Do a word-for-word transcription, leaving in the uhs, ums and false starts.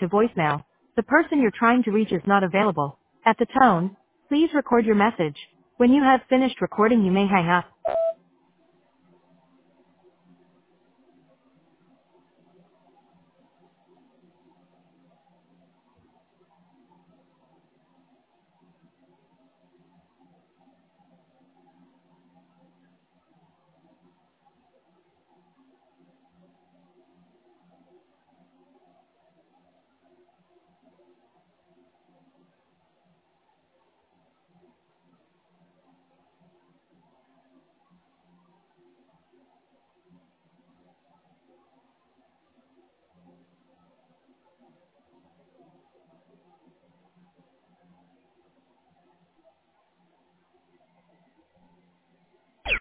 to voicemail. The person you're trying to reach is not available. At the tone, please record your message. When you have finished recording, you may hang up.